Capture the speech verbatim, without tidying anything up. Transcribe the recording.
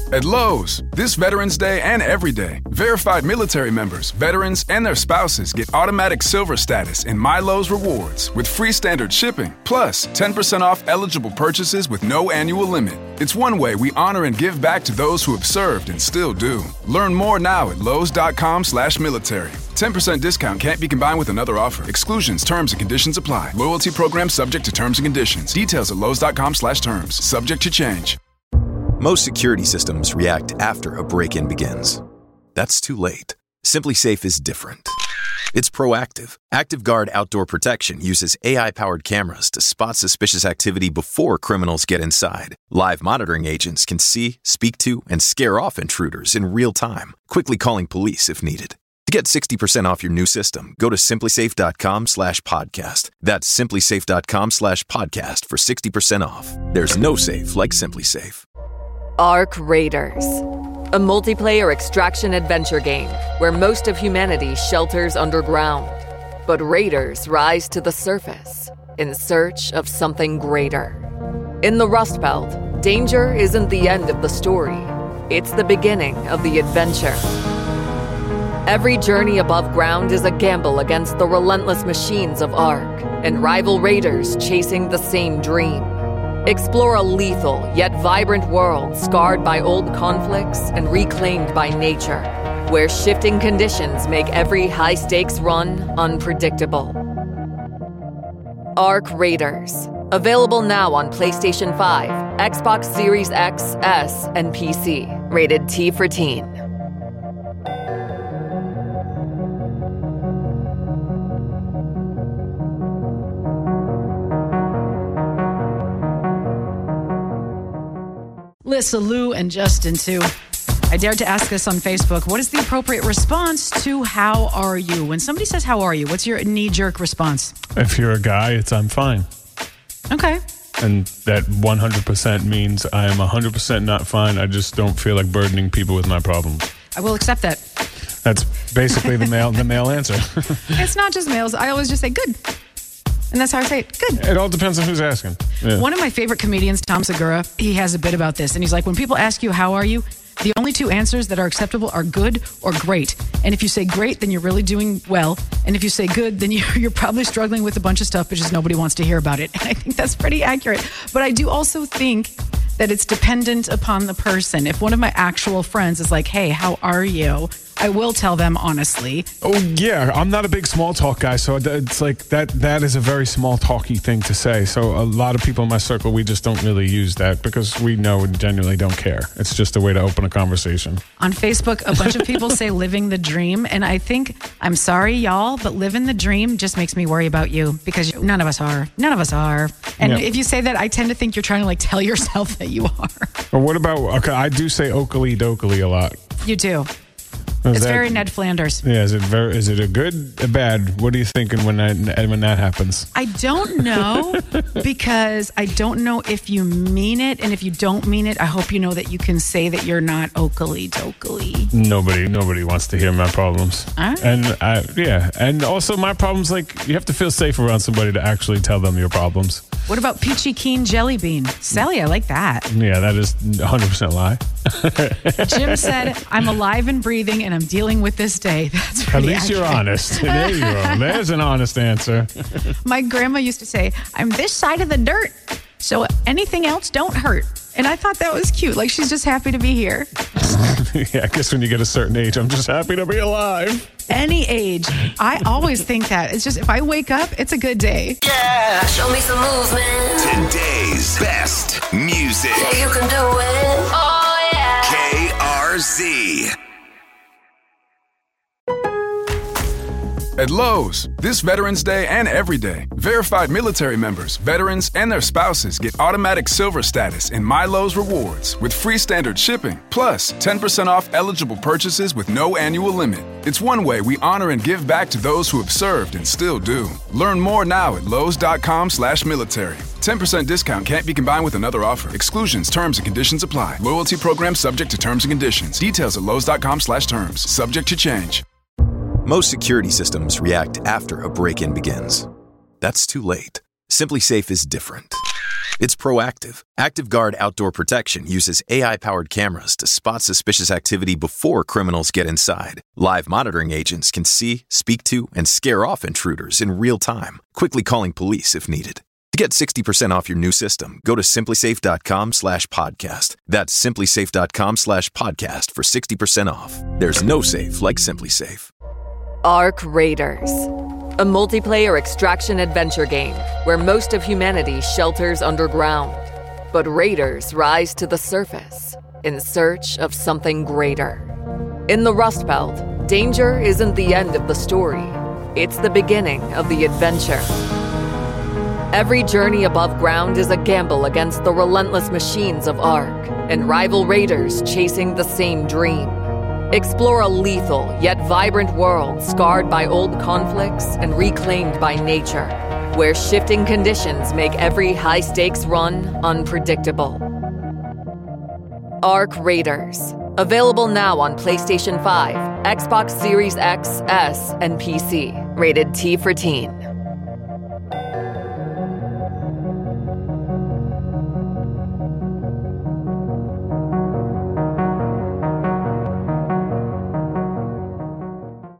At Lowe's, this Veterans Day and every day, verified military members, veterans, and their spouses get automatic silver status in My Lowe's Rewards with free standard shipping, plus ten percent off eligible purchases with no annual limit. It's one way we honor and give back to those who have served and still do. Learn more now at lowes.com slash military. ten percent discount can't be combined with another offer. Exclusions, terms, and conditions apply. Loyalty program subject to terms and conditions. Details at lowes.com slash terms. Subject to change. Most security systems react after a break-in begins. That's too late. SimpliSafe is different. It's proactive. ActiveGuard Outdoor Protection uses A I-powered cameras to spot suspicious activity before criminals get inside. Live monitoring agents can see, speak to, and scare off intruders in real time, quickly calling police if needed. To get sixty percent off your new system, go to simplysafe.com slash podcast. That's simplysafe.com slash podcast for sixty percent off. There's no safe like SimpliSafe. Ark Raiders, a multiplayer extraction adventure game where most of humanity shelters underground. But raiders rise to the surface in search of something greater. In the Rust Belt, danger isn't the end of the story. It's the beginning of the adventure. Every journey above ground is a gamble against the relentless machines of Ark and rival raiders chasing the same dream. Explore a lethal yet vibrant world scarred by old conflicts and reclaimed by nature, where shifting conditions make every high-stakes run unpredictable. Ark Raiders. Available now on PlayStation five, Xbox Series X, S, and P C. Rated T for Teen. Lissa, Lou, and Justin, too. I dared to ask this on Facebook. What is the appropriate response to how are you? When somebody says, how are you? What's your knee-jerk response? If you're a guy, it's I'm fine. Okay. And that one hundred percent means I am one hundred percent not fine. I just don't feel like burdening people with my problems. I will accept that. That's basically the male the male answer. It's not just males. I always just say, good. And that's how I say it. Good. It all depends on who's asking. Yeah. One of my favorite comedians, Tom Segura, he has a bit about this. And he's like, when people ask you, how are you? The only two answers that are acceptable are good or great. And if you say great, then you're really doing well. And if you say good, then you're, you're probably struggling with a bunch of stuff, but just nobody wants to hear about it. And I think that's pretty accurate. But I do also think that it's dependent upon the person. If one of my actual friends is like, hey, how are you? I will tell them honestly. Oh, yeah. I'm not a big small talk guy, so it's like that. That is a very small talky thing to say. So a lot of people in my circle, we just don't really use that because we know and genuinely don't care. It's just a way to open a conversation. On Facebook, a bunch of people say living the dream. And I think, I'm sorry, y'all, but living the dream just makes me worry about you because none of us are. None of us are. And yeah. If you say that, I tend to think you're trying to like tell yourself that you are. Well, what about, okay, I do say Oakley dokley a lot. You do. Is it's that, very Ned Flanders. Yeah, is it very? Is it a good, a bad? What are you thinking when that when that happens? I don't know because I don't know if you mean it, and if you don't mean it, I hope you know that you can say that you're not Oakley dokley. Nobody, nobody wants to hear my problems. All right. And I, yeah, and also my problems. Like you have to feel safe around somebody to actually tell them your problems. What about Peachy Keen Jelly Bean? Sally, I like that. Yeah, that is one hundred percent lie. Jim said, I'm alive and breathing and I'm dealing with this day. That's pretty At least accurate. You're honest. There you go. There's an honest answer. My grandma used to say, I'm this side of the dirt, so anything else don't hurt. And I thought that was cute. Like, she's just happy to be here. Yeah, I guess when you get a certain age, I'm just happy to be alive. Any age. I always think that. It's just, if I wake up, it's a good day. Yeah, show me some movement. Today's best music. Yeah, you can do it. Oh, yeah. K R Z. At Lowe's, this Veterans Day and every day, verified military members, veterans, and their spouses get automatic silver status in My Lowe's Rewards with free standard shipping, plus ten percent off eligible purchases with no annual limit. It's one way we honor and give back to those who have served and still do. Learn more now at lowes.com slash military. ten percent discount can't be combined with another offer. Exclusions, terms, and conditions apply. Loyalty program subject to terms and conditions. Details at lowes.com slash terms. Subject to change. Most security systems react after a break-in begins. That's too late. SimpliSafe is different. It's proactive. ActiveGuard Outdoor Protection uses A I-powered cameras to spot suspicious activity before criminals get inside. Live monitoring agents can see, speak to, and scare off intruders in real time, quickly calling police if needed. To get sixty percent off your new system, go to simplysafe.com slash podcast. That's simplysafe.com slash podcast for sixty percent off. There's no safe like Simply Safe. Ark Raiders, a multiplayer extraction adventure game where most of humanity shelters underground. But raiders rise to the surface in search of something greater. In the Rust Belt, danger isn't the end of the story. It's the beginning of the adventure. Every journey above ground is a gamble against the relentless machines of Ark and rival raiders chasing the same dream. Explore a lethal yet vibrant world scarred by old conflicts and reclaimed by nature, where shifting conditions make every high-stakes run unpredictable. Ark Raiders. Available now on PlayStation five, Xbox Series X, S, and P C. Rated T for Teen.